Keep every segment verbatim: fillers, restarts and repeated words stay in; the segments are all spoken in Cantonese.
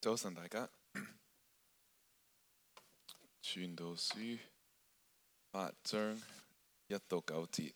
早晨大家，傳道書八章一到九節。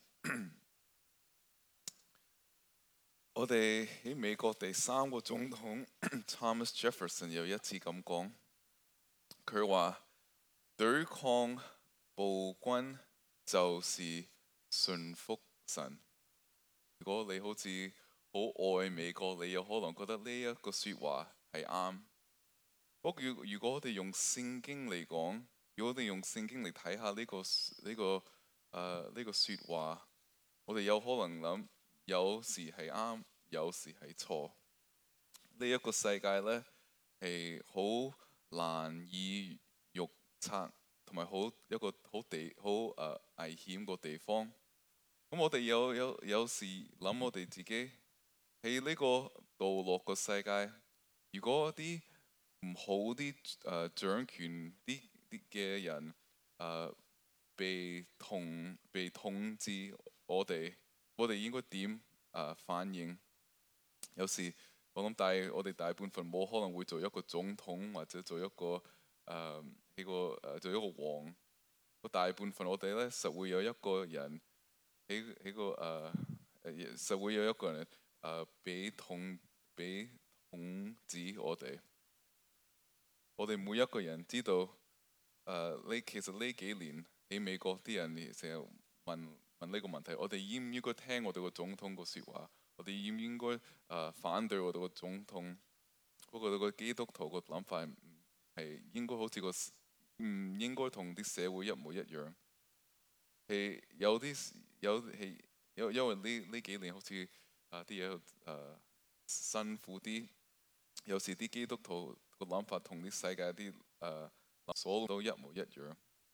我哋喺美國第三個總統 Thomas Jefferson 有一次咁講，佢話對抗暴君就是順服神。如果你好似好愛美國，你有可能覺得呢一個説話係啱。不過如果我哋用聖經嚟講，如果我哋用聖經嚟睇下呢個呢個誒呢個説話，我哋有可能諗有時係啱，有時係錯。呢一個世界咧係好難以預測，同埋好一個好地好誒危險個地方。咁我哋有有有時諗我哋自己喺呢個墮落個世界，如果啲唔好啲誒、呃、掌權啲啲嘅人誒、呃、被統被統治我哋，我哋應該點誒反應？有時我諗大我哋大部分冇可能會做一個總統或者做一個誒呢、呃這個誒、呃、做一個王。個大部分我哋咧實會有一個人喺喺個誒誒、呃、實會有一個人誒俾統俾統治我哋。我哋每一個人知道，誒、呃，呢其實呢幾年喺美國啲人成日問問呢個問題，我哋應唔應該聽我哋個總統個説話？我哋應唔應該誒、呃、反對我哋個總統？不過個基督徒個諗法係應該好似個唔應該同啲社會一模一樣。係有啲有係因因為呢呢幾年好似啊啲嘢誒辛苦啲，有時啲基督徒個諗法同啲世界啲誒所有都一模一樣。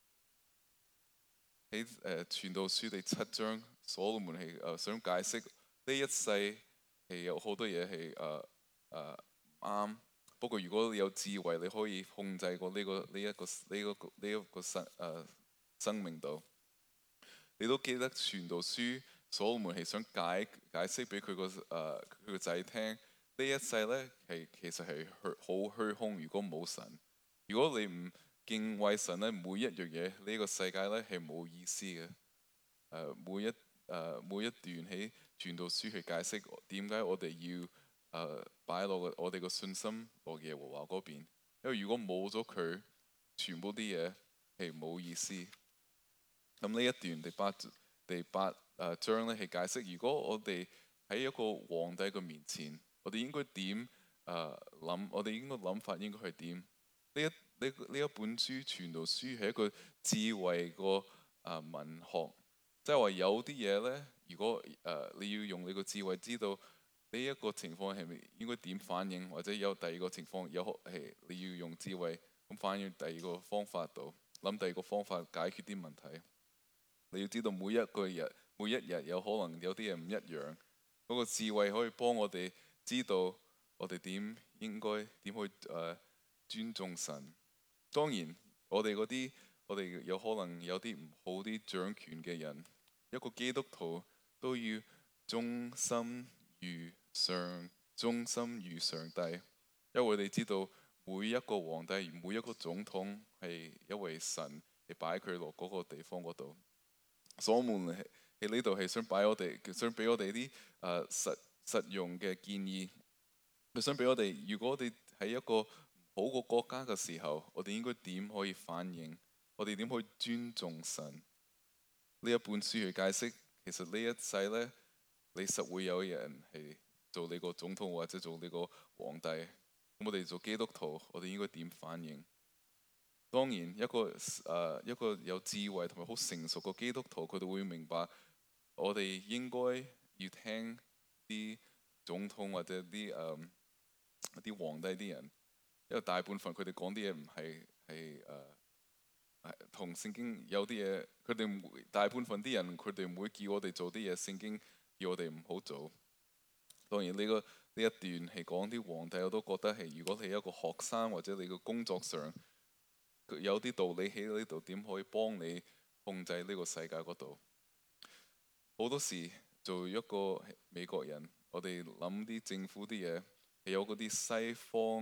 喺誒傳道書第七章，所羅門係誒想解釋呢一世係有好多嘢係誒誒唔啱。不過如果你有智慧，你可以控制過呢個呢一個呢一個呢一個生誒生命度。你都記得傳道書，所羅門係想解解釋俾佢個誒佢個仔聽。呢一世咧係其實係好虛空，如果冇神，如果你唔敬畏神咧，每一樣嘢呢個世界咧係冇意思嘅。誒、呃、每一誒、呃、每一段喺傳道書去解釋點解我哋要誒擺落我哋個信心落耶和華嗰邊，因為如果冇咗佢，全部啲嘢係冇意思。咁呢一段第八第八誒章咧係解釋，如果我哋喺一個皇帝嘅面前，我哋應該點誒諗？我哋應該諗法應該係點？呢一呢呢一本書傳道書係一個智慧個誒文學，即係話有啲嘢咧，如果誒、呃、你要用你個智慧知道呢一個情況係咪應該點反應，或者有第二個情況有係你要用智慧咁反應第二個方法度，諗第二個方法解決啲問題。你要知道每一個日每一日有可能有啲嘢唔一樣，嗰、那個智慧可以幫我哋知道我哋點應該點去誒、呃、尊重神。當然我哋嗰啲我哋有可能有啲唔好啲掌權嘅人，一個基督徒都要忠心如上忠心如上帝，因為我哋知道每一個皇帝每一個總統係因為神嚟擺佢落嗰個地方嗰度。所羅門喺呢度係想擺我哋，想俾我哋啲誒實實用嘅建議。佢想俾我哋，如果我哋喺一個好個國家嘅時候，我哋應該點可以反應？我哋點可以尊重神？呢一本書去解釋，其實呢一世咧，你實會有人係做你個總統或者做你個皇帝。咁我哋做基督徒，我哋應該點反應？當然一個誒、呃、一個有智慧同埋好成熟嘅基督徒，佢哋會明白我哋應該要聽啲總統或者啲誒啲皇帝啲人，因為大部分佢哋講啲嘢唔係係誒同聖經有啲嘢，佢哋唔會大部分啲人佢哋唔會叫我哋做啲嘢，聖經叫我哋唔好做。當然呢、呢個呢一段係講啲皇帝，我都覺得係如果你係一個學生或者你個工作上，有啲道理喺呢度，點可以幫你控制呢個世界嗰度？好多時做一個美國人，我哋諗啲政府啲嘢係有嗰啲西方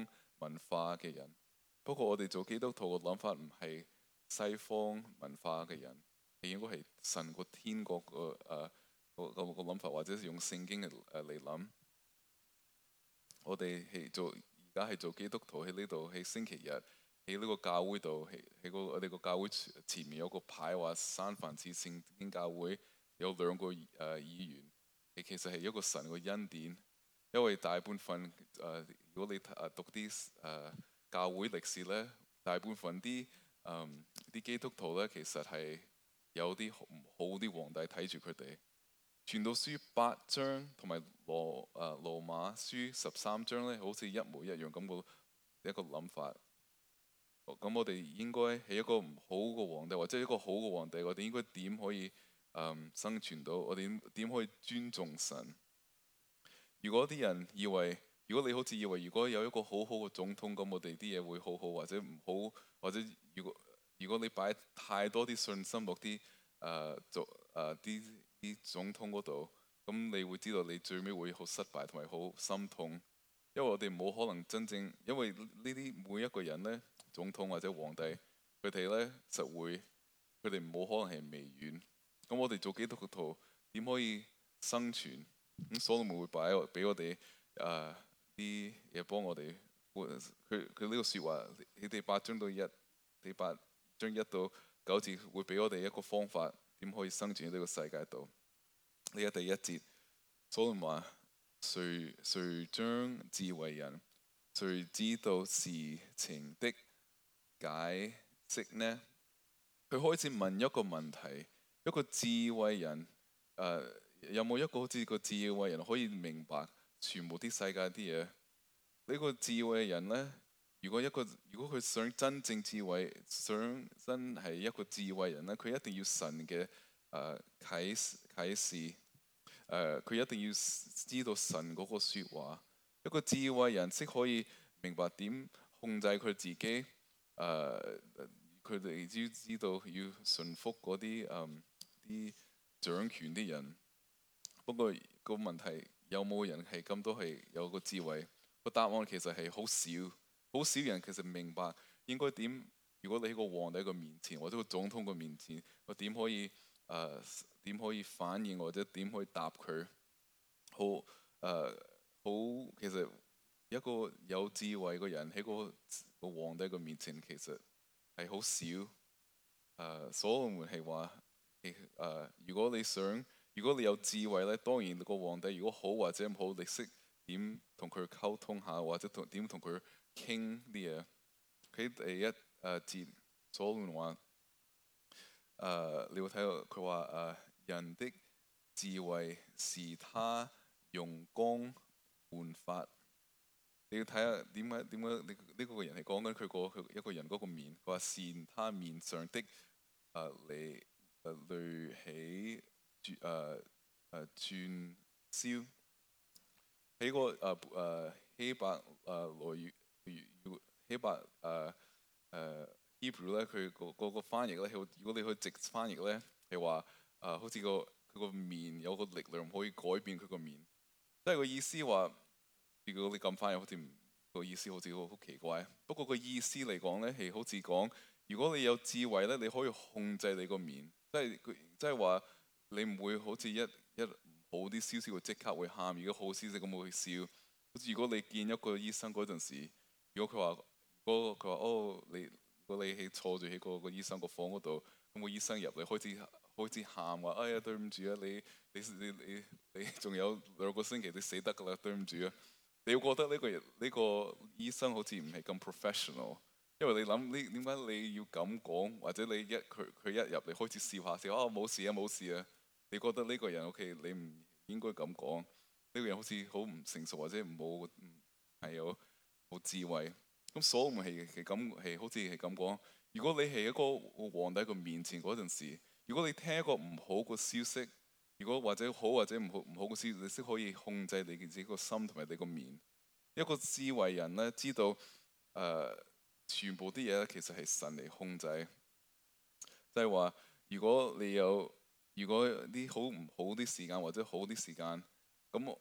文化嘅人。不過我哋做基督徒嘅諗法唔係西方文化嘅人，係應該係神個天國個誒個個個諗法，或者用聖經嚟誒嚟諗。我哋係做而家係做基督徒喺呢度，喺星期日喺呢個教會度，喺喺個我哋個教會前面有個牌話三藩市聖經教會有兩個誒、呃、議員，係其實係一個神嘅恩典。因為大部分誒、呃，如果你誒讀啲誒、呃、教會歷史咧，大部分啲誒啲基督徒咧，其實係有啲唔好啲皇帝睇住佢哋。傳道書八章同埋羅誒羅馬書十三章咧，好似一模一樣咁個一個諗法。咁我哋應該係一個唔好嘅皇帝，或者一個好嘅皇帝，我哋應該點可以誒、嗯、生存到？我哋點可以尊重神？如果啲人以為，如果你好似以為，如果有一個好好嘅總統，咁我哋啲嘢會好好，或者唔好，或者如果如果你擺太多啲信心落啲誒做誒啲啲總統嗰度，咁你會知道你最尾會好失敗同埋好心痛，因為我哋冇可能真正，因為呢啲每一個人咧，總統或者皇帝，佢哋咧實會，佢哋冇可能係微軟。咁我哋做基督徒點可以生存？咁所羅門會擺俾我哋誒啲嘢幫我哋，佢佢呢個説話，你哋八章到一，你八章一到九節會俾我哋一個方法，點可以生存喺呢個世界度。呢一第一節，所羅門話：誰誰將智慧人，誰知道事情的解釋呢？佢開始問一個問題，一個智慧人誒。呃有冇一個好似個智慧人可以明白全部啲世界啲嘢？呢個智慧人呢，如果一個如果佢想真正智慧，想真係一個智慧人呢，佢一定要神嘅誒啟啟示，誒、呃、佢一定要知道神嗰個説話。一個智慧人先可以明白點控制佢自己，誒佢哋要知道要順服嗰啲誒啲掌權啲人。不過個問題，有冇人係咁都係有個智慧？個答案其實係好少，好少人其實明白應該點。如果你喺個皇帝個面前或者個總統個面前，我點可以誒點、呃、可以反應或者點可以答佢？好誒、呃、好，其實一個有智慧嘅人喺個個皇帝個面前其實係好少。誒、呃，所羅門係話誒，如果你想。如果你有智慧咧，當然個皇帝如果好或者唔好，你識點同佢溝通下，或者同點同佢傾啲嘢。佢第一誒節所羅門話誒，你會睇到佢話誒，人的智慧是他容光煥發。你要睇下點解點解呢呢個人係講緊佢個佢一個人嗰個面。佢話善他面上的誒嚟誒濾起。誒誒轉燒喺個誒誒希伯誒來語希伯誒誒 Hebrew 咧，佢個個個翻譯咧，如果你去直翻譯咧，係話誒好似個佢個面有個力量可以改變佢個面，即係個意思話，如果你咁翻譯，好似唔個意思好似好好奇怪。不過個意思嚟講咧，係好似講，如果你有智慧咧，你可以控制你個面，即係佢即係話。你唔會好似一一好啲消息會即刻會喊，如果好消息咁會笑。好似如果你見一個醫生嗰陣時，如果佢話嗰個佢話哦，你如果你喺坐住喺個個醫生個房嗰度，咁個醫生入嚟開始開始喊話，哎呀對唔住啊，你你你你你仲有兩個星期你死得㗎啦，對唔住啊。你會覺得呢個人呢個醫生好似唔係咁 professional。因為你諗呢點解你要咁講，或者你一佢佢一入嚟開始笑下笑，哦冇事啊冇事啊。你覺得呢個人 OK，你唔應該咁講。呢個人好似好唔成熟或者冇係有冇智慧。咁所羅門係係咁係好似係咁講。如果你係一個皇帝個面前嗰陣時，如果你聽一個唔好嘅消息，如果或者好或者唔好唔好嘅消息，你先可以控制你自己個心同埋你個面。一個智慧人咧知道誒、呃、全部啲嘢咧其實係神嚟控制，即係話如果你有。如果啲好唔好啲時間或者好啲時間，咁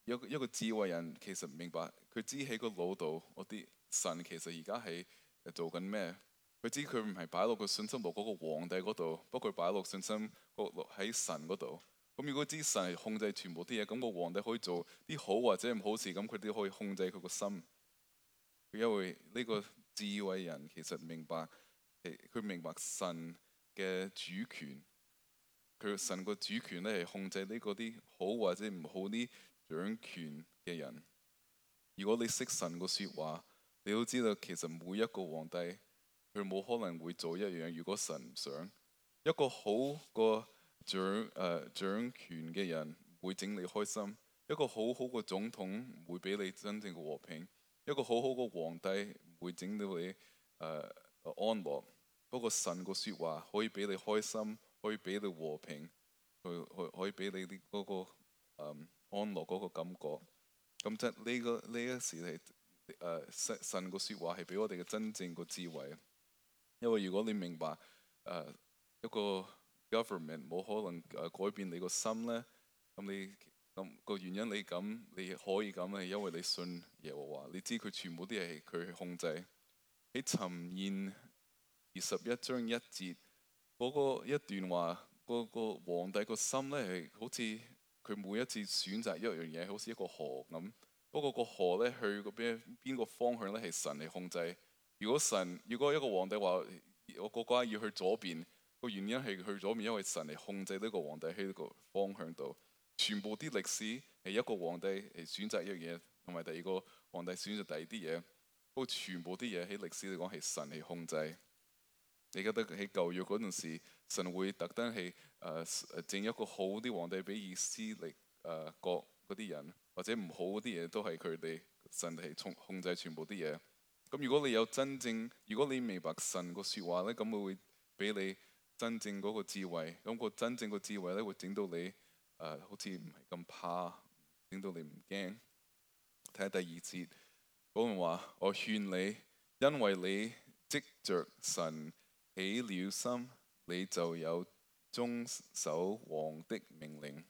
一個一個智慧人其實明白，佢知喺個腦度嗰啲神其實而家係做緊咩？佢知佢唔係擺落個信心落嗰個皇帝嗰度，不過佢擺落信心喺神嗰度。咁如果知神係控制全部啲嘢，咁個皇帝可以做啲好或者唔好事，咁佢哋可以控制佢個心。因為呢個智慧人其實明白，佢明白神嘅主權。佢神個主權咧係控制呢個啲好或者唔好啲掌權嘅人。如果你識神個説話，你都知道其實每一個皇帝佢冇可能會做一樣。如果神唔想，一個好個掌誒、呃、掌權嘅人唔會整你開心，一個好好個總統唔會俾你真正嘅和平，一個好好個皇帝唔會整到你誒、呃、安樂。不過神個説話可以俾你開心，可以俾你和平，去去可以俾你啲、那、嗰個、嗯、安樂嗰個感覺。咁即係呢個呢一時係誒神神個説話係俾我哋嘅真正個智慧。因為如果你明白誒、呃、一個 government 冇可能誒改變你個心咧，咁你咁個原因你咁你可以咁係因為你信耶和華，你知佢全部啲嘢係佢控制。喺箴言二十一章一節嗰、那個一段話，嗰、那個皇帝個心咧係好似佢每一次選擇一樣嘢，好似一個河咁。不過個河咧去個邊邊個方向咧係神嚟控制。如果神如果一個皇帝話我國家要去左邊，個原因係去左邊，因為神嚟控制呢個皇帝喺呢個方向度。全部啲歷史係一個皇帝係選擇一樣嘢，同埋第二個皇帝選擇第二啲嘢。不過全部啲嘢喺歷史嚟講係神嚟控制。你覺得喺舊約嗰陣時，神會特登係誒整一個好啲皇帝俾以色列誒國嗰啲人，或者唔好嗰啲嘢都係佢哋神係控控制全部啲嘢。咁如果你有真正，如果你明白神個説話咧，咁佢會俾你真正嗰個智慧。咁個真正個智慧咧會整到你誒、呃、好似唔係咁怕，整到你唔驚。睇下第二節嗰段話，我勸你，因為你藉著神起了心，你就有遵守王的命令。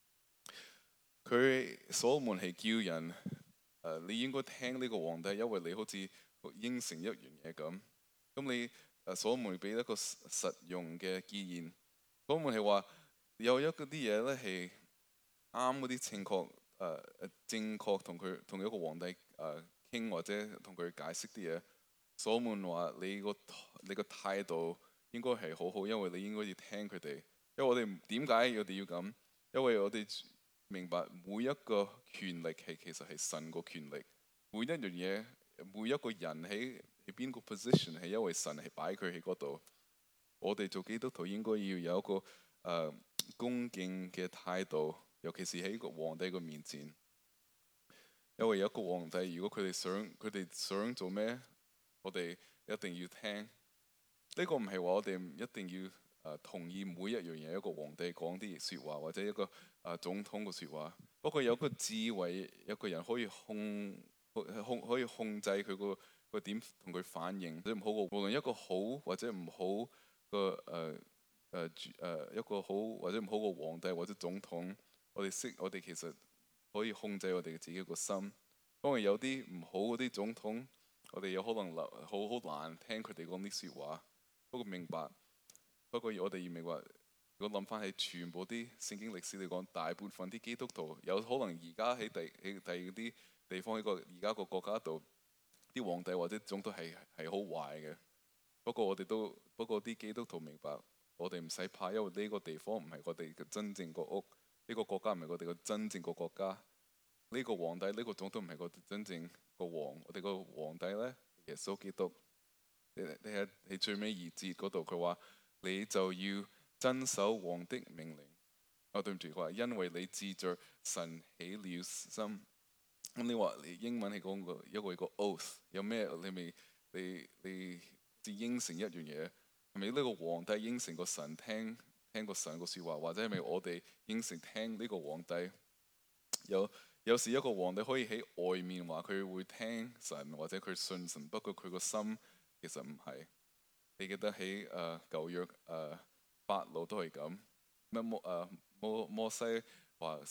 佢所羅門係叫人誒、呃，你應該聽呢個皇帝，因為你好似應承一樣嘢咁。咁你誒所羅門俾一個實用嘅建議。所羅門係話有一嗰啲嘢咧係啱嗰啲正確誒、呃、正確同佢同一個皇帝誒傾、呃、或者同佢解釋啲嘢。所羅門話你個你個態度應該係好好，因為你應該要聽佢哋。因為我哋點解我哋要咁？因為我哋明白每一個權力係其實係神個權力。每一樣嘢，每一個人喺喺邊個 position 係因為神係擺佢喺嗰度。我哋做基督徒應該要有一個誒、呃、恭敬嘅態度，尤其是喺個皇帝個面前。因為有一個皇帝，如果佢哋想佢哋想做咩？我哋一定要聽，呢、這個唔係話我哋一定要誒、呃、同意每一樣嘢一個皇帝講啲説話，或者一個誒、呃、總統嘅説話。不過有個智慧，有個人可以控控可以控制佢個個點同佢反應，或者唔好個，無論一個好或者唔好個誒誒誒一個好或者唔好個皇帝或者總統，我哋識我哋其實可以控制我哋自己個心。因為有啲唔好嗰啲總統，我哋有可能好好難聽佢哋講啲説話。不過明白，不過我哋要明白，如果諗翻起全部啲聖經歷史嚟講，大部分啲基督徒有可能而家喺第喺第二啲地方喺個而家個國家度，啲皇帝或者總統係係好壞嘅。不過我哋都不過啲基督徒明白，我哋唔使怕，因為呢個地方唔係我哋嘅真正個屋，呢個國家唔係我哋嘅真正個國家。呢個皇帝呢個總統唔係我哋真正個王，我哋個皇帝咧耶穌基督。你你喺喺最尾二節嗰度，佢話你就要遵守王的命令。哦，對唔住，佢話因為你藉著神起了心。咁你話你英文係講個一個一個 oath，有咩你咪你你至應承一樣嘢，係咪呢個皇帝應承個神聽聽個神個説話，或者係咪我哋應承聽呢個皇帝？有有時一個皇帝可以喺外面話佢會聽神或者佢信神，不過佢個心其實唔係。你記得喺誒舊約誒法老都係咁咩？摩誒摩摩西話神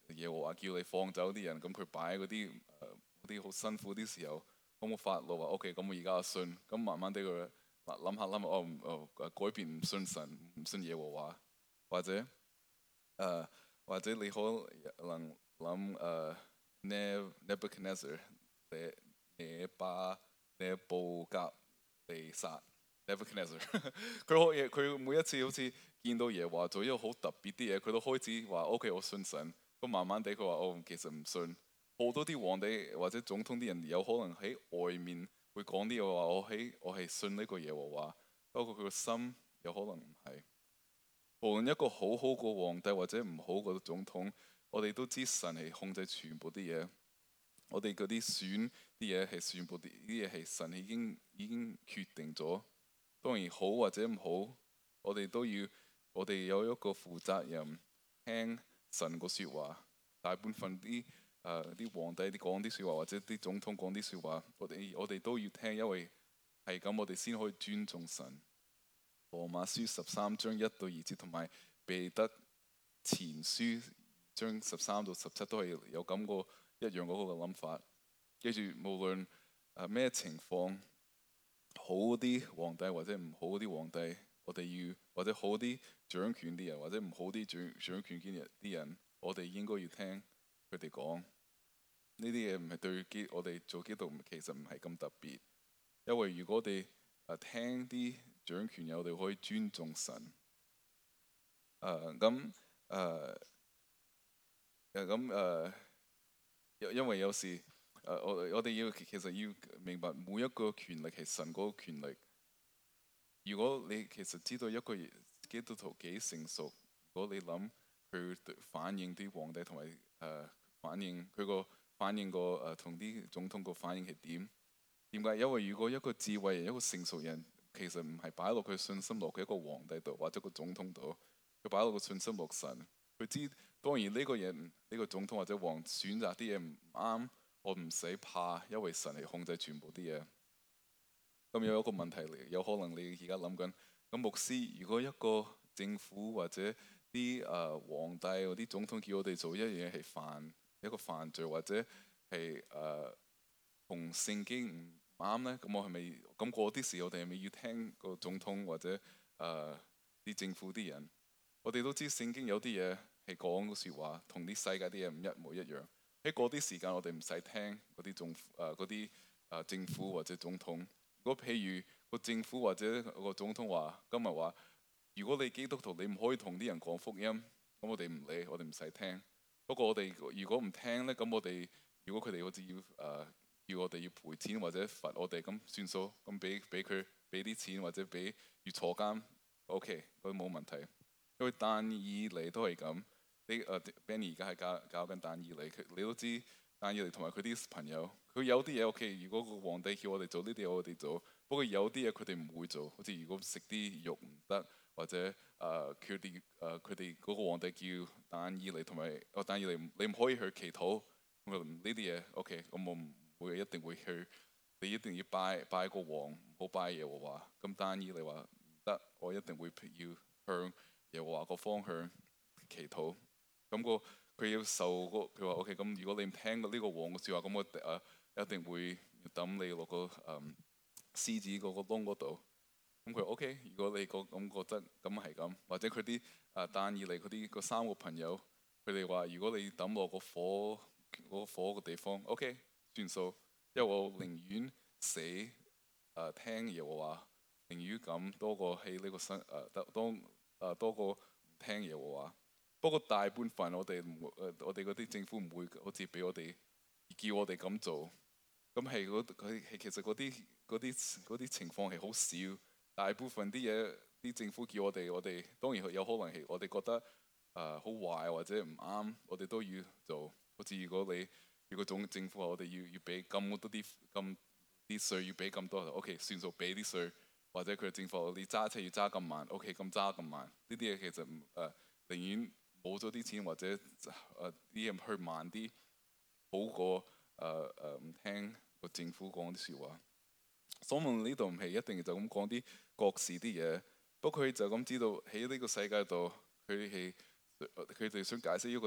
耶和華叫你放走啲人，咁佢擺嗰啲誒嗰啲好辛苦啲時候，咁我發怒話 OK，咁我而家信，咁慢慢地佢諗下諗下，我唔哦改變唔信神，唔信耶和華，或者誒、呃、或者你可能諗誒 Nebuchadnezzar 你你巴你布甲地殺 Nebuchadnezzar 佢可嘢佢每一次好似見到耶和華做一個好特別啲嘢，佢都開始話 OK 我信神。咁慢慢地佢話哦其實唔信。好多啲皇帝或者總統啲人有可能喺外面會講啲嘢話我喺我係信呢個耶和華，不過佢個心有可能唔係。無論一個好好個皇帝或者唔好個總統，我哋都知神係控制全部啲嘢。我哋嗰啲選啲嘢係全部啲啲嘢係神已經已經決定咗。當然好或者唔好，我哋都要我哋有一個負責任聽神個説話。大部分啲誒啲皇帝啲講啲説話，或者啲總統講啲説話，我哋我哋都要聽，因為係咁我哋先可以尊重神。羅馬書十三章一到二節同埋彼得前書章十三到十七都係有咁個一樣嗰個諗法。記住無論誒咩情況，好啲皇帝或者唔好啲皇帝，我哋要或者好啲掌權啲人或者唔好啲掌掌權啲人啲人，我哋應該要聽佢哋講。呢啲嘢唔係對基我哋做基督徒其實唔係咁特別，因為如果我哋誒聽啲掌權人，我哋可以尊重神。誒咁誒誒咁誒，因因為有時誒、呃、我我哋要其實要明白每一個權力係神嗰個權力。如果你其實知道一個基督徒幾成熟，如果你諗佢反應啲皇帝同埋誒反應佢個反應個誒同啲總統個反應係點？點解？因為如果一個智慧人一個成熟人，其實唔係擺落佢信心落佢一個皇帝度或者個總統度，佢擺落個信心落神。佢知當然呢個人呢、呢個總統或者王選擇啲嘢唔啱，我唔使怕，因為神係控制全部啲嘢。咁有一個問題嚟，有可能你而家諗緊，咁牧師，如果一個政府或者啲誒、呃、皇帝或啲總統叫我哋做一樣嘢係犯一個犯罪，或者係誒同聖經唔啱咧，咁我係咪咁嗰啲時我哋係咪要聽個總統或者誒啲、呃、政府啲人？我哋都知聖經有啲嘢係講個説話，同啲世界啲嘢唔一模一樣。喺嗰啲時間我哋唔使聽嗰啲總誒嗰啲誒政府或者總統。如果譬如個政府或者個總統話今日話，如果你基督徒你唔可以同啲人講福音，咁我哋唔理，我哋唔使聽。不過我哋如果唔聽咧，咁我哋如果佢哋好似要誒、呃、要我哋要賠錢或者罰我哋，咁算數，咁俾俾佢俾啲錢或者俾要坐監 ，OK，佢冇問題。因為但以理都係咁，你誒、呃、Benny 而家係教教緊但以理，佢你都知但以理同埋佢啲朋友，佢有啲嘢 OK。如果個皇帝叫我哋做呢啲嘢，我哋做。不過有啲嘢佢哋唔會做，好似如果食啲肉唔得，或者誒佢哋誒佢哋嗰個皇帝叫但以理同埋哦但以理，你唔可以去祈禱。咁呢啲嘢 OK，咁我唔會一定會去。你一定要拜拜個王，唔好拜耶和華。咁但以理話唔得，我一定會要向耶和華個方向祈禱。咁、個佢要受個佢話 OK。咁如果你唔聽呢個王嘅説話，咁我誒、呃、一定會抌你落個誒、嗯、獅子嗰個窿嗰度。咁佢話 OK。如果你個咁覺得咁係咁，或者佢啲誒但以理佢啲個三個朋友，佢哋話如果你抌落個火嗰、個火嘅地方 OK 算數，因為我寧願死誒、呃、聽耶和華，寧願咁多過喺呢個生誒得當誒多過唔聽耶和華。不過大半份我哋唔誒我哋嗰啲政府唔會好似俾我哋叫我哋咁做。咁係嗰佢係其實嗰啲嗰啲嗰啲情況係好少。大部分啲嘢啲政府叫我哋，我哋當然有可能係我哋覺得誒好、呃、壞或者唔啱，我哋都要做。好似如果你如果總政府話我哋要要俾咁多啲咁啲稅要俾咁多，OK 算數俾啲稅。或者佢政府你揸車要揸咁慢 ，OK 咁揸咁慢。呢啲嘢其實唔誒、呃、寧願冇咗啲錢或者誒啲人去慢啲，好過誒誒唔聽個政府講啲説話。所以呢度唔係一定就咁講啲國事啲嘢，不過佢就咁知道喺呢個世界度，佢係佢哋想解釋一個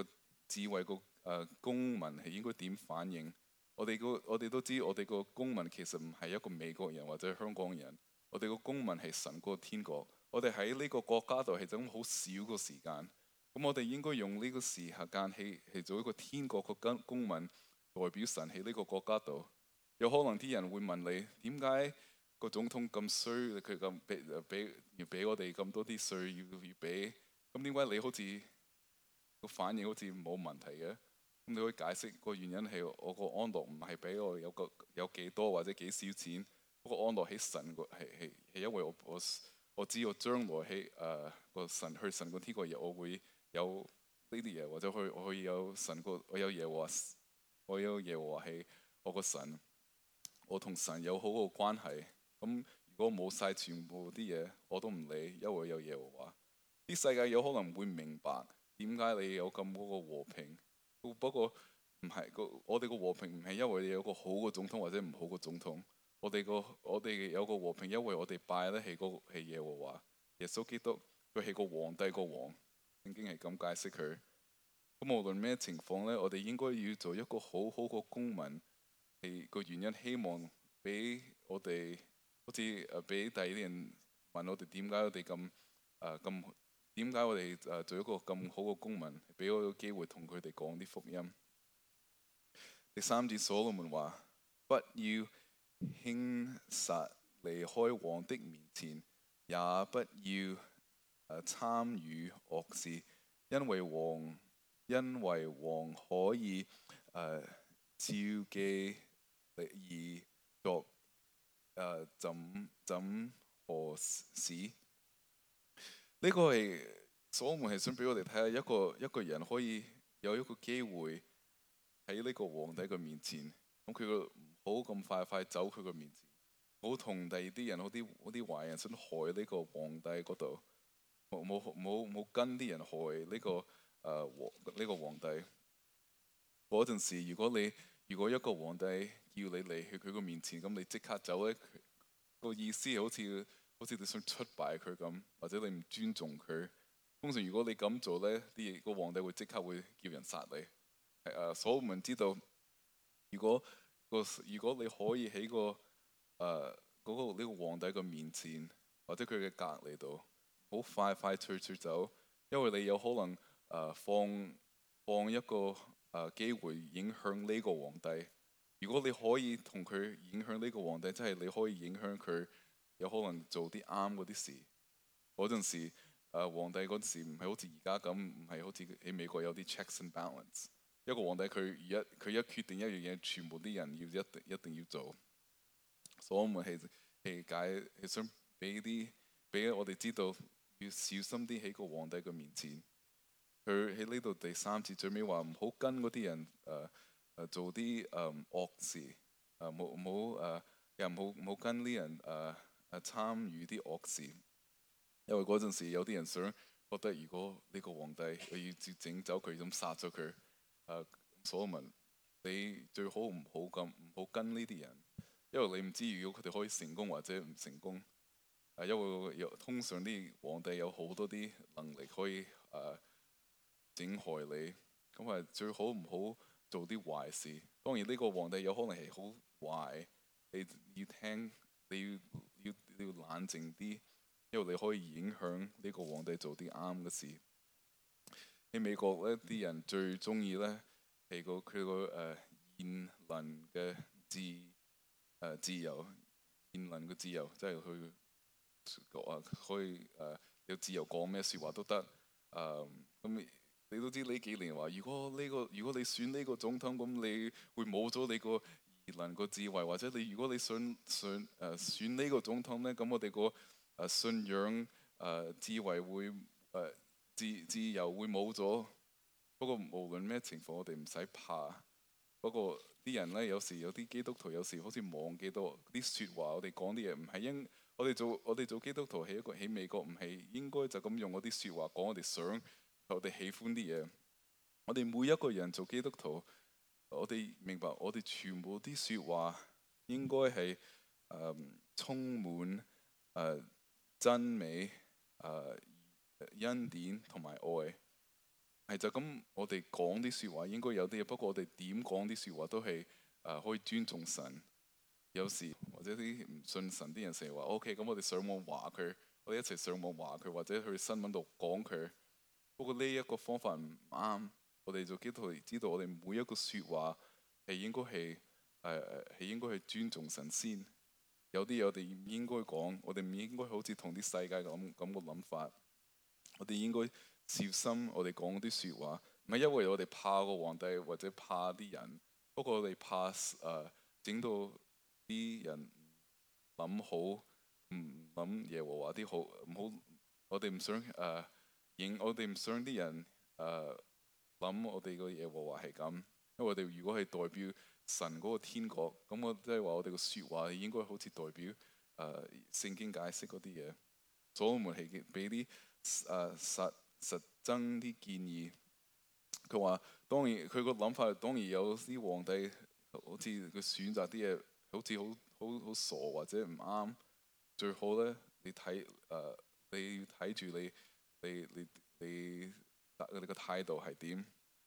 智慧個誒公民係應該點反應。我哋個我哋都知，我哋個公民其實唔係一個美國人或者香港人，我哋個公民係神個天國。我哋喺呢個國家度係咁好少個時間，咁我哋應該用呢個時間去去做一個天國個公公民，代表神喺呢個國家度。有可能啲人會問你，點解個總統咁衰？佢咁俾俾要俾我哋咁多啲稅要要俾，咁點解你好似個反應好似冇問題嘅？咁你可以解釋個原因係我個安樂唔係俾我有個有幾多或者幾少錢，不過安樂喺神個係係係因為我我我知我將來喺誒個神去神個天國嘢，我會有呢啲嘢，或者去我可以有神個我有耶和華，我有耶和華係我個神，我同神有好個關係。咁如果冇晒全部啲嘢，我都唔理，因為有耶和華。啲世界有可能唔會明白點解你有咁嗰個和平。不過唔係個，我哋個和平唔係因為你有個好個總統或者唔好個總統。我哋個我哋有個和平，因為我哋拜咧係個係耶和華，耶穌基督，佢係個皇帝個王。聖經係咁解釋佢。咁無論咩情況咧，我哋應該要做一個好好個公民。係個原因，希望俾我哋好似誒俾第二啲人問我哋點解我哋咁誒咁。點解我哋誒做一個咁好嘅公民，俾我個機會同佢哋講啲福音？第三節所羅門話：不要輕率離開王的面前，也不要誒參與惡事，因為王因為王可以誒、呃、召記而作誒、呃、怎怎何事。呢個係所羅門係想俾我哋睇下，一個一個人可以有一個機會喺呢個皇帝嘅面前，咁佢個唔好咁快快走佢個面前，好同第二啲人，好啲好啲壞人想害呢個皇帝嗰度，冇冇冇冇跟啲人害呢、這個誒皇呢個皇帝。嗰陣時，如果你如果一個皇帝叫你嚟去佢個面前，咁你即刻走咧，個意思係好似。好似你想出賣佢咁，或者你唔尊重佢。通常如果你咁做咧，啲個皇帝會即刻會叫人殺你。係誒，所羅門知道，如果個如果你可以喺個誒嗰、呃嗰個呢、呢個皇帝嘅面前，或者佢嘅隔離度，好快快脆脆走，因為你有可能誒、呃、放放一個誒、呃、機會影響呢個皇帝。如果你可以同佢影響呢個皇帝，即係你可以影響佢。有可能做啲啱嗰啲事，嗰陣時，誒、呃、皇帝嗰陣時唔係好似而家咁，唔係好似喺美國有啲 checks and balance。一個皇帝佢一佢一決定一樣嘢，全部啲人要一定一定要做。所以我們係係解係想俾啲俾我哋知道，要小心啲喺個皇帝嘅面前。佢喺呢度第三節最尾話唔好跟嗰啲人誒誒、呃、做啲誒、呃、惡事，誒冇冇誒又唔好唔好跟啲人誒。呃誒參與啲惡事，因為嗰陣時有啲人想覺得，如果呢個皇帝佢要接整走佢，咁殺咗佢，誒所羅門，你最好唔好咁唔好跟呢啲人，因為你唔知如果佢哋可以成功或者唔成功。誒，因為有通常啲皇帝有好多啲能力可以誒整、呃、害你，咁係最好唔好做啲壞事。當然呢個皇帝有可能係好壞，你要聽你要。要要冷靜啲，因為你可以影響呢個皇帝做啲啱嘅事。喺美國咧，啲人最中意咧係個佢個誒言論嘅自誒、呃、自由，言論嘅自由，即係去講可以誒、呃、有自由講咩説話都得。誒、呃、咁你都知呢幾年話，如果呢、呢個如果你選呢個總統，咁你會冇咗你個言論個智慧，或者你如果你想想誒、呃、選呢個總統咧，咁我哋個誒信仰誒、呃、智慧會誒、呃、自自由會冇咗。不過無論咩情況，我哋唔使怕。不過啲人咧，有時有啲基督徒有時好似忘記到啲説話，我哋講啲嘢唔係應我哋做我哋做基督徒喺一個喺美國唔係應該就咁用嗰啲説話講我哋想我哋喜歡啲嘢。我哋每一個人做基督徒。我哋明白，我哋全部啲説話應該係誒、呃、充滿誒、呃、真美、誒、呃、恩典同埋愛。 係就咁，我哋講啲説話應該有啲嘢，不過我哋點講啲説話都係誒、呃、可以尊重神。有時或者啲唔信神啲人成日話：O K，咁我哋上網話佢，我哋一齊上網話佢，或者去新聞度講佢。不過呢一個方法唔啱，我哋做基督徒知道，我哋每一個説話係應該係誒誒係應該係尊重神先。有啲嘢我哋唔應該講，我哋唔應該好似同啲世界咁咁個諗法。我哋應該小心我哋講啲説話，唔係因為我哋怕個皇帝或者怕啲人，不過我哋怕誒整到啲人諗好，唔諗耶和華啲好唔好。我哋唔想誒、呃、影，我哋唔想啲人誒諗、呃、我哋個耶和華係咁。因為我哋如果係代表神嗰個天國，咁我即係話我哋個説話應該好似代表誒、呃、聖經解釋嗰啲嘢。所羅門係俾啲誒實實增啲建議。佢話當然佢個諗法當然有啲皇帝好似佢選擇啲嘢好似好好好傻或者唔啱。最好咧，你睇誒、呃、你要睇住你你你你你個態度係點。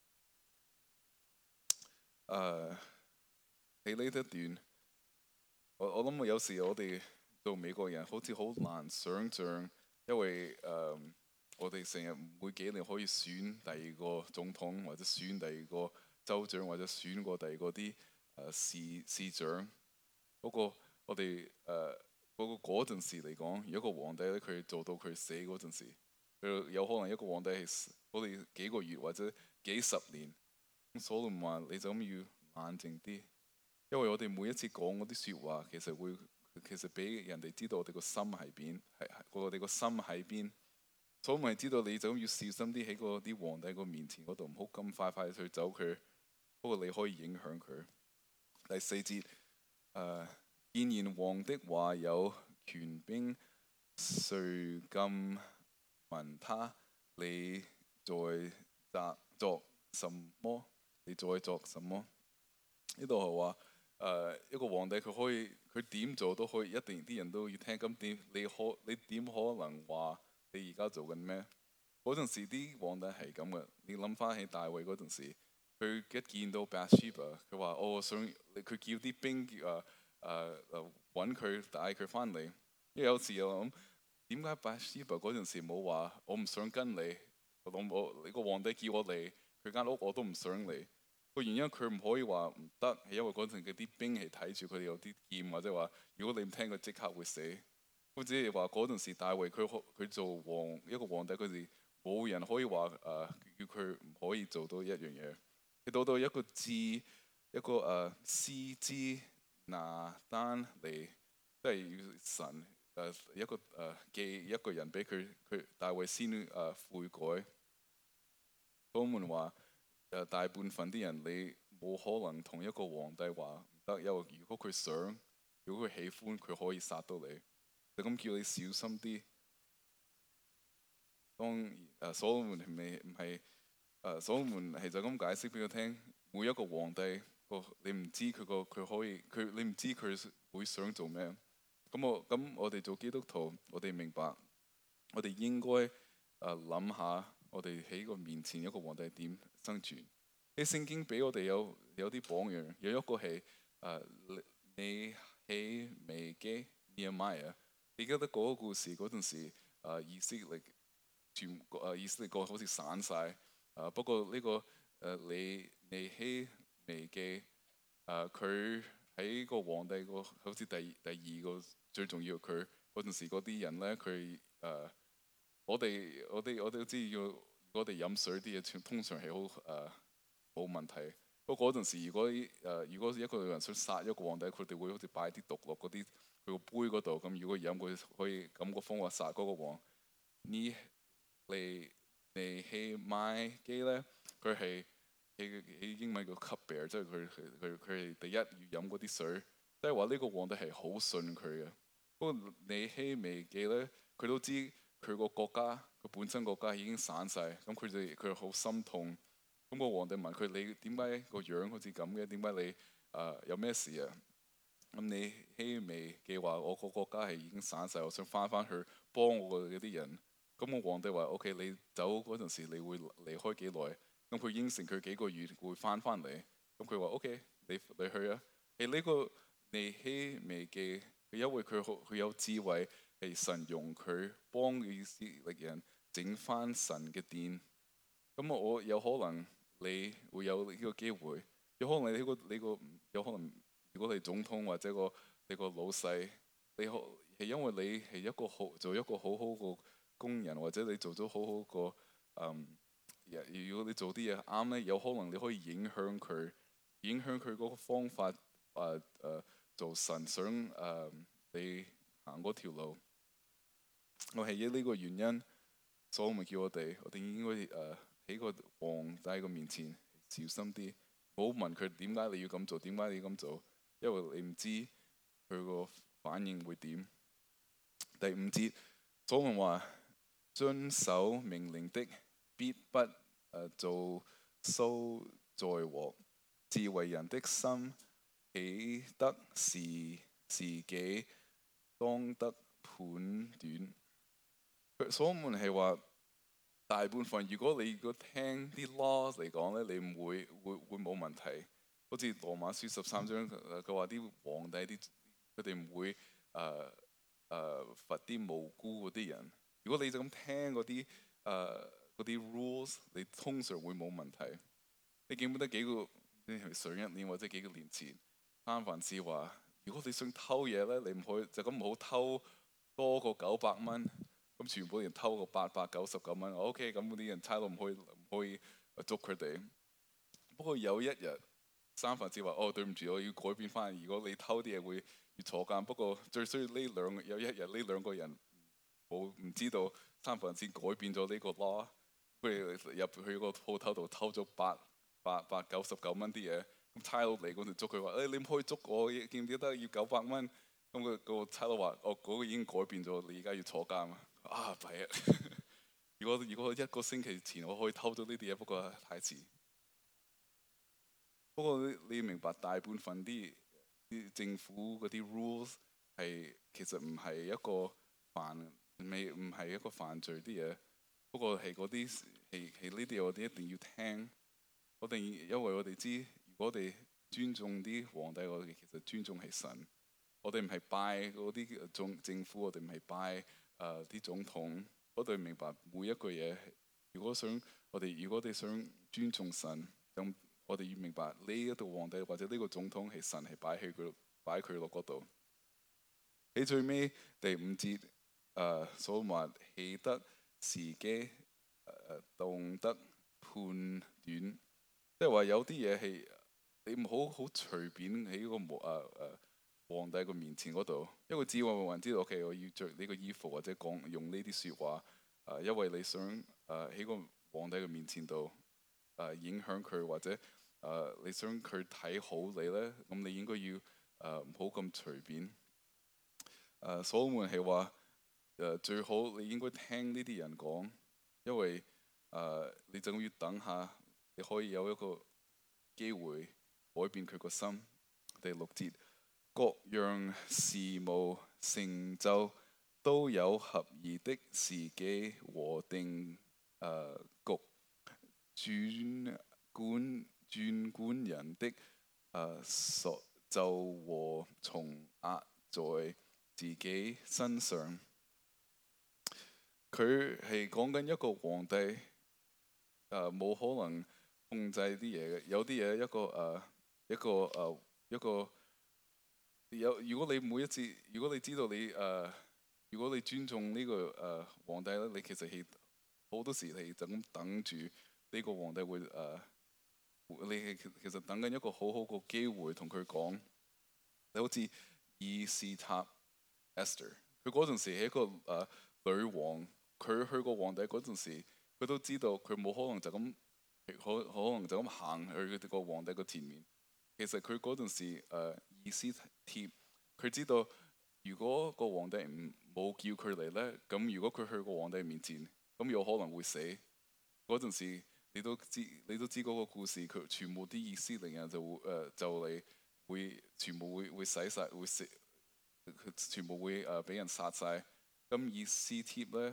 誒喺呢一段，我我諗我有時我哋做美國人好似好難想像，因為誒、呃、我哋成日每幾年可以選第二個總統，或者選第二個州長，或者選過第二個啲誒市市長。不過我哋誒嗰個嗰陣時嚟講，如果個皇帝咧佢做到佢死嗰陣時，佢有可能一個皇帝係我哋幾個月或者幾十年。所羅門話：你就咁要冷靜啲，因為我哋每一次講嗰啲説話，其實會其實俾人哋知道我哋個心喺邊，係我哋個心喺邊。所羅門係知道你就咁要小心啲喺嗰啲皇帝個面前嗰度，唔好咁快快去走佢。不過你可以影響佢。第四節誒，既然王的話有權柄，誰敢問他？你在作什麼？你在作什麼？呢度係話誒一個皇帝佢可以佢點做都可以，一定啲人都要聽。咁點你可你點可能話你而家做緊咩？嗰陣時啲皇帝係咁嘅。你諗翻起大衛嗰陣時，佢一見到 Bathsheba，佢話：我想佢叫啲兵誒誒誒揾佢帶佢翻嚟。因為有時我諗點解 Bathsheba 嗰陣時冇話我唔想跟你？我諗我你個皇帝叫我嚟佢間屋我都唔想嚟。個原因佢唔可以話唔得，係因為嗰陣嘅啲兵係睇住佢哋有啲劍，或者話如果你唔聽佢即刻會死。或者係話嗰陣時大衛佢佢做王一個皇帝嗰時，冇人可以話誒、呃、叫佢唔可以做到一樣嘢。佢到到一個智一個誒先知拿單嚟，即係神誒、呃、一個誒、呃、寄一個人俾佢，佢大衛先誒、呃、悔改。所羅門話。誒大半份啲人，你冇可能同一個皇帝話唔得，因為如果佢想，如果佢喜歡，佢可以殺到你。就咁叫你小心啲。當誒所羅門係咪唔係誒所羅門係就咁解釋俾佢聽，每一個皇帝個你唔知佢個佢可以佢你唔知佢會想做咩。咁我咁我哋做基督徒，我哋明白，我哋應該誒諗下。我哋喺個面前一個皇帝點生存？喺聖經俾我哋有有啲榜樣，有一個係誒尼希米基 Nehemiah。你記得嗰個故事嗰陣時，誒以色列全誒以色列國好似散晒。誒不過呢個誒尼尼希米基誒佢喺個皇帝個好似第第二個最重要。佢嗰陣時嗰啲人咧，佢誒。我哋我哋我哋都知要，如果我哋飲水啲嘢，通常係好誒冇問題。不過嗰陣時，如果誒、呃、如果一個人想殺一個皇帝，佢哋會好似擺啲毒落嗰啲佢個杯嗰度。咁如果飲佢可以咁個方法殺嗰個王。呢尼尼希米基咧，佢係喺喺英文叫 cupbearer，即係佢佢佢係第一要飲嗰啲水，即係話呢個皇帝係好信佢嘅。不過尼希米基咧，佢都知。佢個國家，佢本身國家已經散晒。咁佢哋佢好心痛。咁個皇帝問佢：你點解個樣好似咁嘅？點解你誒、呃、有咩事啊？咁尼希米基話：我個國家係已經散晒，我想翻翻去幫我嗰啲人。 咁個皇帝話：O.K. 你走嗰陣時，你會離開幾耐？咁佢應承佢幾個月會翻翻嚟。咁佢話：O.K. 你你去啊！係呢個尼希米記，因為佢好佢有智慧，係神用佢幫以色列人整翻神嘅殿。咁我有可能你會有呢個機會，有可能你呢個你個有可能，如果你總統或者個你個老細，你可係因為你係一個好做一個好好個工人，或者你做咗好好個嗯，如果你做啲嘢啱咧，有可能你可以影響佢，影響佢嗰個方法，誒、呃、誒、呃、做神想誒、呃、你行嗰條路。我係因呢個原因，所以我咪叫我哋，我哋應該誒喺個皇帝個面前小心啲，唔好問佢點解你要咁做，點解你要咁做，因為你唔知佢個反應會點。第五節，所羅門話：遵守命令的，必不誒、呃、做羞災禍。智慧人的心，豈得是自己當得判斷？所羅門係話大部分，如果你如果聽啲 law 嚟講咧，你唔會會會冇問題。好似羅馬書十三章，佢話啲皇帝啲佢哋唔會誒。呃誒、uh, 罰啲無辜嗰啲人。如果你就咁聽嗰啲誒啲 rules，你通常會冇問題。你記唔記得幾個上一年或者幾個年前，三藩市話：如果你想偷嘢咧，你唔可以就咁唔好偷多過九百蚊。咁全部人偷個八百九十九蚊，OK，咁嗰啲人差佬唔可以唔可以捉佢哋。不過有一日，三藩市話：哦，對唔住，我要改變翻。如果你偷啲嘢會要坐監。不過最衰呢兩有一日呢兩個人冇唔知道三藩市改變咗呢個 law，佢哋入去個鋪頭度偷咗八八百九十九蚊啲嘢。咁差佬嚟嗰度捉佢話：誒、哎、你唔可以捉我，記唔記得要九百蚊？咁個個差佬話：哦，嗰、那個已經改變咗，你而家要坐監啊！啊弊啊！如果如果一個星期前我可以偷咗呢啲嘢，不過太遲。不過你要明白，大部分啲啲政府嗰啲 rules 係其實唔係一個犯未唔係一個犯罪啲嘢。不過係嗰啲係係呢啲我哋一定要聽。我哋因為我哋知，如果我哋尊重啲皇帝，我哋其實尊重係神。我哋唔係拜嗰啲總政府，我哋唔係拜誒啲、呃、總統。我哋明白每一個嘢。如果想我哋如果我哋想尊重神，咁我哋要明白呢一個皇帝或者呢個總統係神係擺喺佢擺佢落嗰度。喺最尾第五節誒所話，豈得時機誒當得判斷，即係話有啲嘢係你唔好好隨便喺個誒誒皇帝個面前嗰度，因為智慧嘅人知道，OK，我要着呢個衣服或者講用呢啲説話誒、呃，因為你想誒喺個皇帝嘅面前度誒、呃、影響佢或者。誒、uh, 你想佢睇好你咧，咁你應該要誒唔好咁隨便。誒所羅門係話誒最好你應該聽呢啲人講，因為誒、uh, 你就要等下，你可以有一個機會改變佢個心。第六節，各樣事務成就都有合宜的時機和定誒局，轉管。轉管人的誒所就和重壓在自己身上。佢係講緊一個皇帝誒冇、呃、可能控制啲嘢嘅，有啲嘢一個誒、呃、一個誒、呃、一個有。如果你每一次，如果你知道你誒、呃，如果你尊重呢、這個誒、呃、皇帝咧，你其實係好多時係就咁等住呢個皇帝會誒。呃你係其實等緊一個好好個機會同佢講，你好似以斯塔 Esther，佢嗰陣時係一個誒、呃、女王，佢去過皇帝嗰陣時，佢都知道佢冇可能就咁可可能就咁行去佢個皇帝個前面。其實佢嗰陣時誒以斯帖，佢知道如果個皇帝唔冇叫佢嚟咧，咁如果佢去個皇帝面前，咁有可能會死。嗰陣時。你都知，你都知嗰個故事，佢全部啲以色列人就會誒、呃、就嚟會全部會會洗晒，會死，佢全部會誒俾、呃、人殺晒。咁以斯帖咧或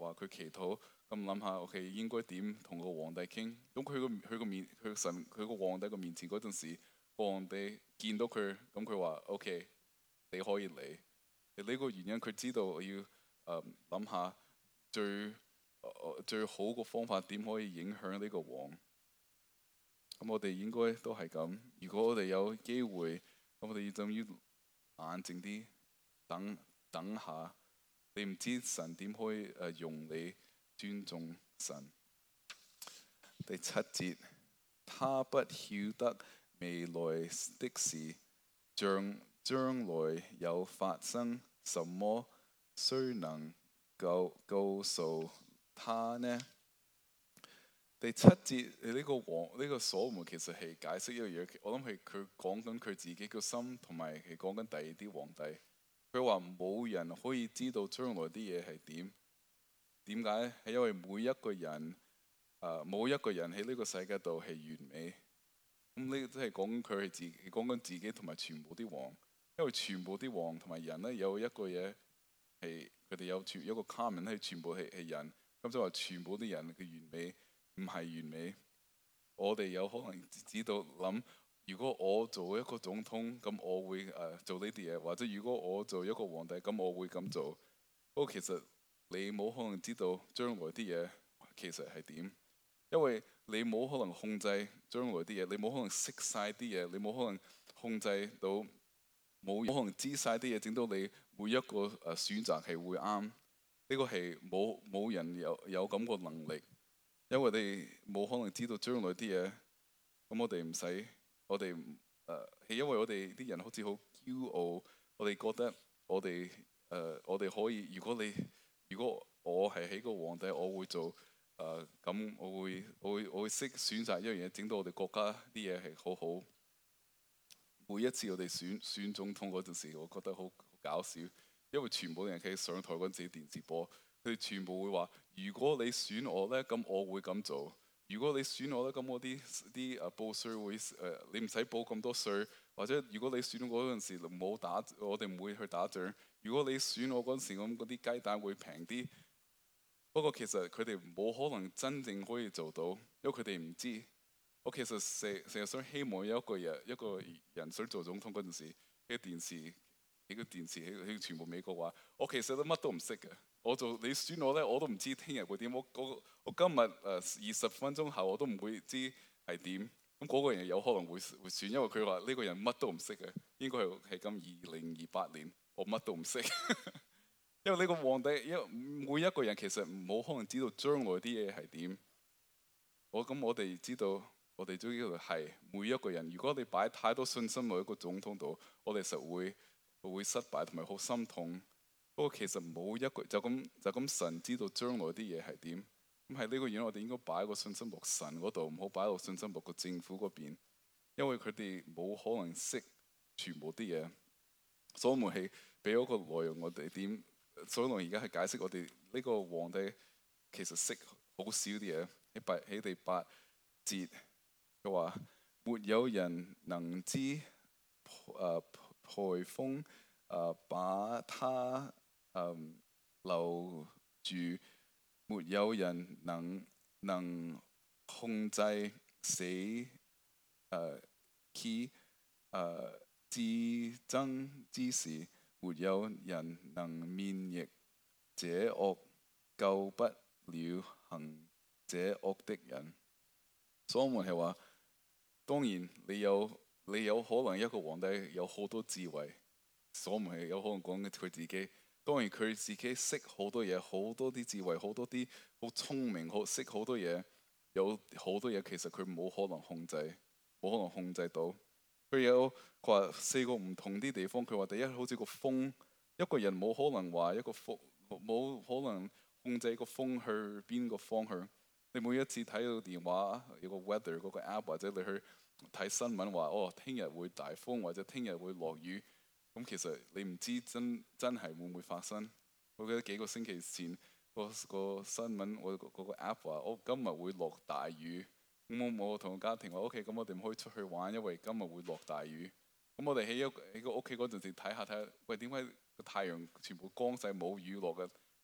話佢祈禱，咁諗下，OK 應該點同個皇帝傾？咁佢個佢個面佢神佢個皇帝個面前嗰陣時，皇帝見到佢，咁佢話 OK 你可以嚟。呢個原因佢知道要誒諗下最、呃、最好個方法點可以影響呢個王。咁我哋應該都係咁。如果我哋有機會，咁我哋就要冷靜啲，等等下。你唔知神點可以誒用你尊重神。第七節，他不曉得未來的事，將將來有發生什麼，誰能告告訴他呢？第七節，呢、這個王呢、這個所羅門其實係解釋一樣嘢。我諗係佢講緊佢自己個心，同埋係講緊第二啲皇帝。佢話冇人可以知道將來啲嘢係點。點解？係因為每一個人誒冇、呃、一個人喺呢個世界度係完美。咁呢都係講佢係自己講緊自己同埋全部啲王。因為全部啲王同埋人咧有一個嘢係佢哋有全一個 common 係全部係係人。咁即係話全部啲人嘅完美唔係完美。我哋有可能知道諗。如果我做一個總統，咁我會誒、呃、做呢啲嘢；或者如果我做一個皇帝，咁我會咁做。不過其實你冇可能知道將來啲嘢其實係點，因為你冇可能控制將來啲嘢，你冇可能識晒啲嘢，你冇可能控制到，冇可能知晒啲嘢，整到你每一個誒選擇係會啱。呢、這個係冇冇人有有咁個能力，因為你冇可能知道將來啲嘢。咁我哋唔使。我哋誒係因為我哋啲人好似好驕傲，我哋覺得我哋誒、呃、我哋可以。如果你如果我係喺個皇帝，我會做誒咁、呃，我會我會我會識選擇一樣嘢，整到我哋國家啲嘢係好好。每一次我哋選選總統嗰陣時，我覺得好搞笑，因為全部人企上台嗰陣時電視播，佢哋全部會話：如果你選我咧，咁我會咁做。如果你選我咧，咁我啲啲誒報稅會誒、呃，你唔使報咁多稅。或者如果你選我嗰陣時唔好打，我哋唔會去打仗。如果你選我嗰陣時，咁嗰啲雞蛋會平啲。不過其實佢哋冇可能真正可以做到，因為佢哋唔知。我其實成成日想希望有一個人一個人想做總統嗰陣時，喺電視喺個電視喺喺全部美國話，我其實都乜都唔識嘅。我做你選我咧，我都唔知聽日會點。我我我今日誒二十分鐘後我都唔會知係點。咁嗰個人有可能會會選，因為佢話呢個人乜都唔識嘅。應該係係咁二零二八年，我乜都唔識。因為呢個皇帝，因為每一個人其實冇可能知道將來啲嘢係點。我咁我哋知道，我哋都知道係每一個人。如果你擺太多信心喺一個總統度，我哋實會會失敗同埋好心痛。不過其實冇一個就咁就咁神知道將來啲嘢係點。咁係呢個原因，我哋應該擺個信心落神嗰度，唔好擺落信心落個政府嗰邊，因為佢哋冇可能識全部啲嘢。所以我們係俾咗個內容我哋點，所以我而家係解釋我哋呢個皇帝其實識好少啲嘢。喺八喺第八節佢話：沒有人能知誒颱風誒把他。Um, 留住，沒有人能能控制死誒其誒戰爭之時，沒有人能免疫這惡，救不了行這惡的人。所以我們係話，當然你有你有可能一個皇帝有好多智慧，所以我們係有可能講緊佢自己。當然佢自己識好多嘢，好多啲智慧，好多啲好聰明，好識好多嘢。有好多嘢其實佢冇可能控制，冇可能控制到。佢有佢話四個唔同啲地方。佢話第一好似個風，一個人冇可能話一個風冇可能控制個風去邊個方向。你每一次睇到電話有個 weather 嗰個 app，或者你去睇新聞話哦，聽日會大風或者聽日會落雨。咁其實你唔知真真係會唔會發生。我記得幾個星期前個個新聞，我嗰個 app 話我今日會落大雨。咁我我同個家庭話 OK，咁我哋唔可以出去玩，因為今日會落大雨。咁我哋喺一喺個屋企嗰陣時睇下睇下，喂點解個太陽全部光晒冇雨落嘅？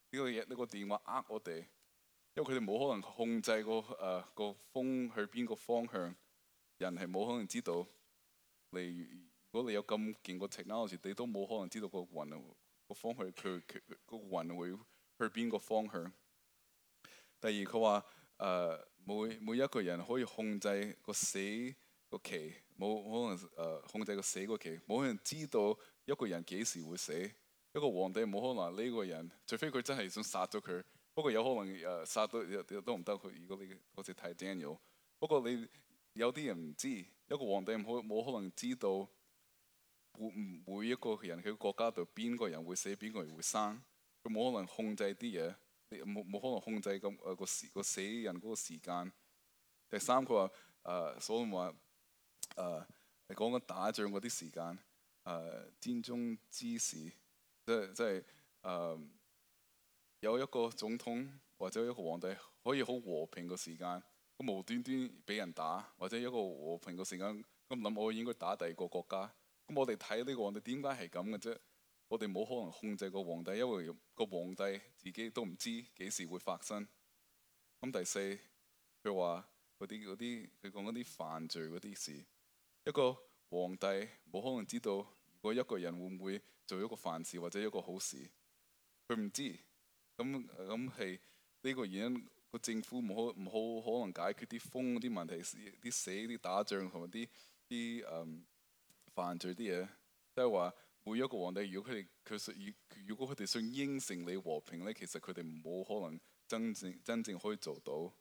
個嘢呢個電話呃我哋，因為佢哋冇可能控制個誒、呃、個風去邊個方向，人係冇可能知道。你如果你有咁勁個 technology，你都冇可能知道個雲個方向佢佢個雲會去邊個方向。第二佢話誒每每一個人可以控制個死個期，冇可能誒、呃、控制個死個期，冇可能知道一個人幾時會死。一個皇帝冇可能呢個人，除非佢真係想殺咗佢。不過有可能誒、呃、殺到都唔得。佢如果你好似睇 Daniel，不過你有啲人唔知，一個皇帝冇冇可能知道每每一個人喺國家度邊個人會死，邊個人會生。佢冇可能控制啲嘢，冇冇可能控制咁誒個時個死人嗰個時間。第三佢話誒，所以話誒係講緊打仗嗰啲時間，誒、呃、戰爭之時，即係即係誒有一個總統或者一個皇帝可以好和平嘅時間，咁無端端俾人打，或者一個和平嘅時間，咁諗我應該打第二個國家。咁我哋睇呢個皇帝點解係咁嘅啫？我哋冇可能控制個皇帝，因為個皇帝自己都唔知幾時會發生。咁第四，佢話嗰啲嗰啲佢講嗰啲犯罪嗰啲事，一個皇帝冇可能知道如果一個人會唔會做一個犯事或者一個好事，佢唔知。咁咁係呢個原因，個政府唔好唔好可能解決啲風啲問題，啲死啲打仗同埋啲啲誒犯罪啲嘢，即係話每一個皇帝，如果佢哋佢想，如果佢哋想應承你和平咧，其實佢哋冇可能真正真正可以做到。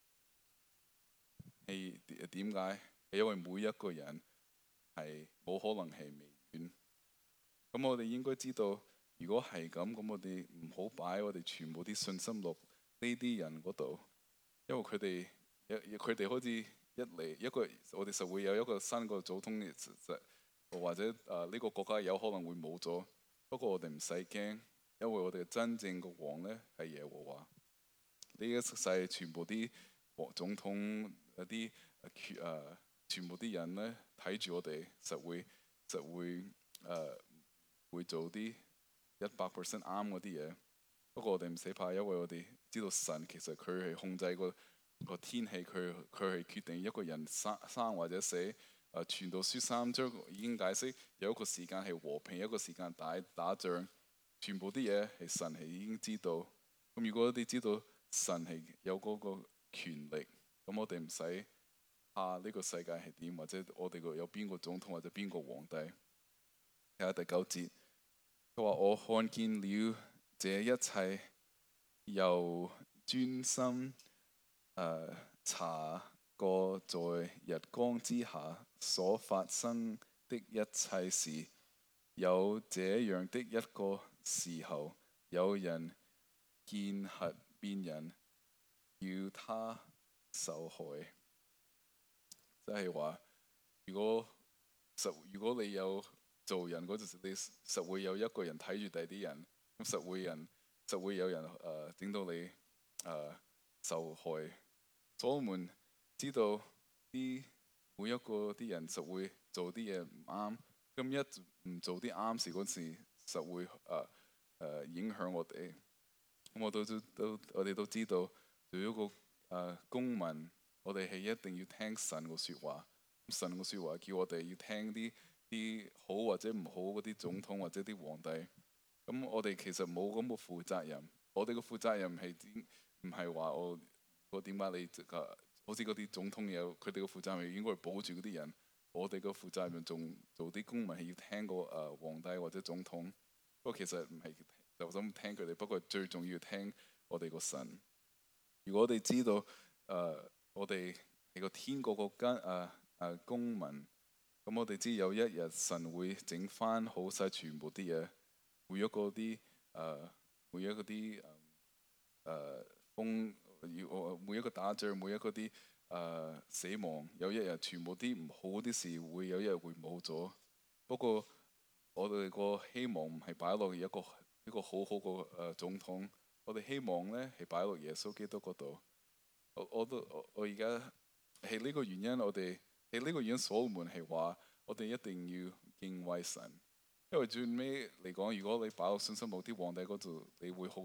係點解？係因為每一個人係冇可能係微軟。咁我哋應該知道，如果係咁，咁我哋唔好擺我哋全部啲信心落呢啲人嗰度，因為佢哋佢哋好似一嚟一個，我哋實會有一個新個總統，或者誒呢、呃這個國家有可能會冇咗。不過我哋唔使驚，因為我哋真正個王咧係耶和華。呢一世全部啲總統一啲誒、呃、全部啲人咧睇住我哋，實會實會誒、呃、會做啲一百 percent 啱嗰啲嘢。不過我哋唔使怕，因為我哋知道神其實佢係控制個個天氣，佢佢係決定一個人生生或者死。誒傳道書三章已經解釋有一個時間係和平，一個時間打打仗，全部啲嘢係神係已經知道。咁如果你知道神係有嗰個權力，咁我哋唔使怕呢個世界係點，或者我哋個有邊個總統或者邊個皇帝。睇下第九節，佢話我看見了這一切，又專心誒、呃、查過在日光之下所發生的一切事。有這樣的一個時候，有人見核變人，要他受害。即係話，如果實如果你有做人嗰陣時，你實會有一個人睇住第啲人，咁實會人實會有人誒整、呃、到你誒、呃、受害。所羅門知道啲每一個啲人實會做啲嘢唔啱，咁一唔做啲啱事嗰時，實會誒誒、呃呃、影響我哋。咁我都都我哋都知道，做一個誒、呃、公民，我哋係一定要聽神個説話。神個説話叫我哋要聽啲啲好或者唔好嗰啲總統或者啲皇帝。咁我哋其實冇咁個負責任。我哋個負責任係唔係話我我點解你誒好似嗰啲總統有佢哋個負責任應該係保住嗰啲人。我哋個負責任仲做啲公民係要聽個誒、呃、皇帝或者總統。不過其實唔係就咁聽佢哋，不過最重要聽我哋個神。如果我哋知道誒、呃、我哋係個天國個間誒誒公民，咁我哋知有一日神會整翻好晒全部啲嘢，每一個啲誒、呃、每一個啲誒誒風要每一個打仗，每一個啲誒、呃、死亡，有一日全部啲唔好啲事會有一日會冇咗。不過我哋個希望唔係擺落一個一個好好個誒總統，我哋希望咧係擺落耶穌基督嗰度。我我都我我而家係呢個原因，我哋係呢個原因，所羅門係話我哋一定要敬畏神，因為最尾嚟講，如果你擺落信心冇啲皇帝嗰度，你會好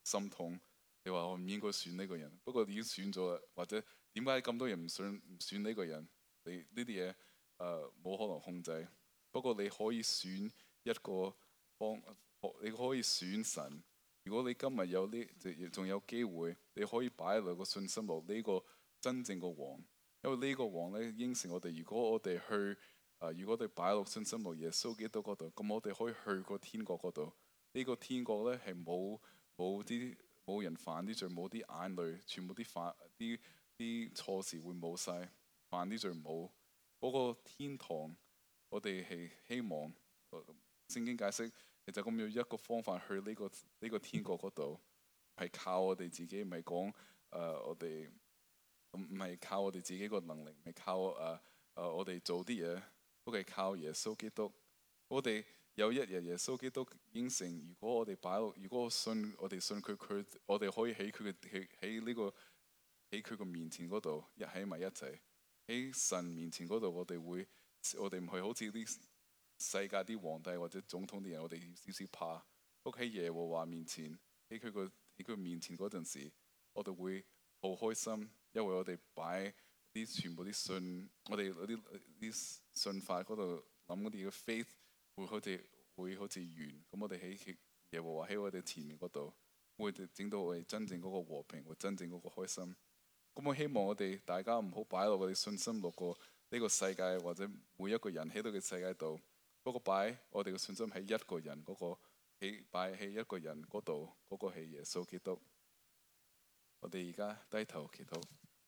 心痛。你話我唔應該選呢個人，不過已經選咗啦。或者點解咁多人唔選唔選呢個人？你呢啲嘢誒冇可能控制。不過你可以選一個幫，你可以選神。如果你今日有呢，仲有機會，你可以擺落個信心落呢個真正個王。因為呢個王咧應承我哋，如果我哋去誒、呃，如果我哋擺落信心落耶穌基督嗰度，咁我哋可以去個天國嗰度。呢、這個天國咧係冇冇啲冇人犯啲罪，冇啲眼淚，全部啲犯啲啲錯事會冇晒，犯啲罪冇。嗰、那個天堂，我哋係希望聖經解釋，其實咁樣一個方法去呢、這個呢、這個天國嗰度，係靠我哋自己，唔係講誒我哋。唔唔係靠我哋自己個能力，唔係靠誒誒、呃呃、我哋做啲嘢，都係靠耶穌基督。我哋有一日耶穌基督應承，如果我哋擺落，如果我信我哋信佢，佢我哋可以喺佢嘅喺喺呢個喺佢個面前嗰度一喺埋一齊。喺神面前嗰度，我哋會我哋唔係好似啲世界啲皇帝或者總統啲人，我哋少少怕。不過喺耶和華面前，喺佢個喺佢面前嗰陣時，我哋會好開心。因為我哋擺啲全部啲信，我哋嗰啲啲信法嗰度諗嗰啲嘅 faith 會好似會好似圓咁，我哋喺耶和華喺我哋前面嗰度，會整到我哋真正嗰個和平，會真正嗰個開心。咁我希望我哋大家唔好擺落我哋信心落個呢個世界或者每一個人喺度嘅世界度，不過擺我哋嘅信心喺一個人嗰個喺擺喺一個人嗰度，嗰個係耶穌基督。我哋而家低頭祈禱。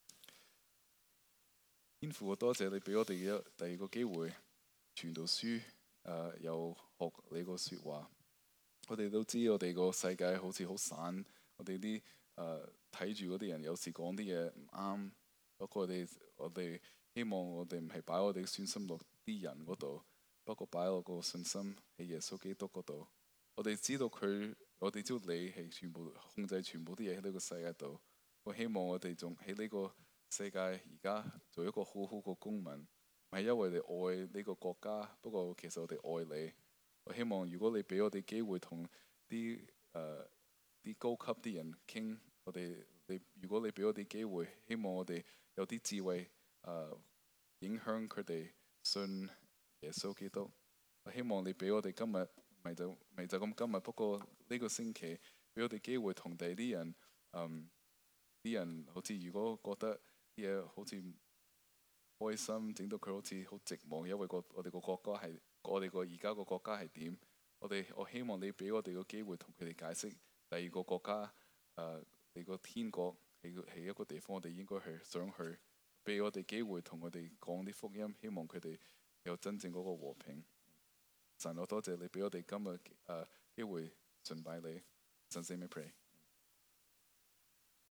天父，我多謝你俾我哋嘅第二個機會傳道書，誒、呃、又學你個説話。我哋都知我哋個世界好似好散，我哋啲誒睇住嗰啲人有時講啲嘢唔啱。不過我哋我哋希望我哋唔係擺我哋嘅信心落啲人嗰度，不過擺我個信心喺耶穌基督嗰度。我哋知道佢，我哋知道你係全部控制全部啲嘢喺呢個世界度。我希望我哋仲喺呢個世界而家做一個好好個公民，唔係因為你愛呢個國家，不過其實我哋愛你。我希望如果你俾我哋機會同啲誒啲高級啲人傾，我哋你如果你俾我哋機會，希望我哋有啲智慧誒、呃、影響佢哋信耶穌基督。我希望你俾我哋今日咪就咪就咁今日，不過呢個星期俾我哋機會同第啲人嗯啲人好似如果覺得啲嘢好似開心，整到佢好似好寂寞，因為個我哋個國家係我哋個而家個國家係點？我哋我希望你俾我哋個機會同佢哋解釋第二個國家誒、呃，你個天國係係一個地方，我哋應該去想去，俾我哋機會同佢哋講啲福音，希望佢哋有真正嗰個和平。神，我多謝你俾我哋今日誒機會崇拜你，神聖名 pray。